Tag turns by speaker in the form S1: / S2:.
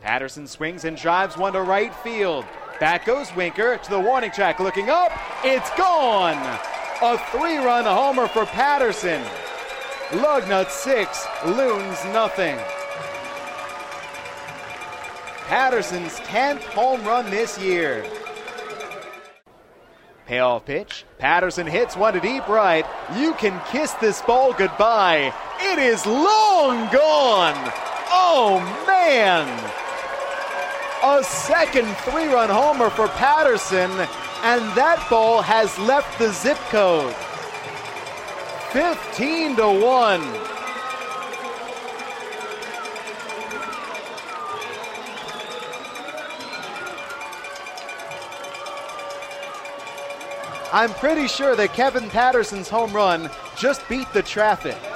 S1: Patterson swings and drives one to right field. Back goes Winker to the warning track, looking up. It's gone! A 3-run homer for Patterson. Lugnut 6, Loons nothing. Patterson's 10th home run this year. Payoff pitch. Patterson hits one to deep right. You can kiss this ball goodbye. It is long gone. Oh, man. A second 3-run homer for Patterson, and that ball has left the zip code. 15-1. I'm pretty sure that Kevin Patterson's home run just beat the traffic.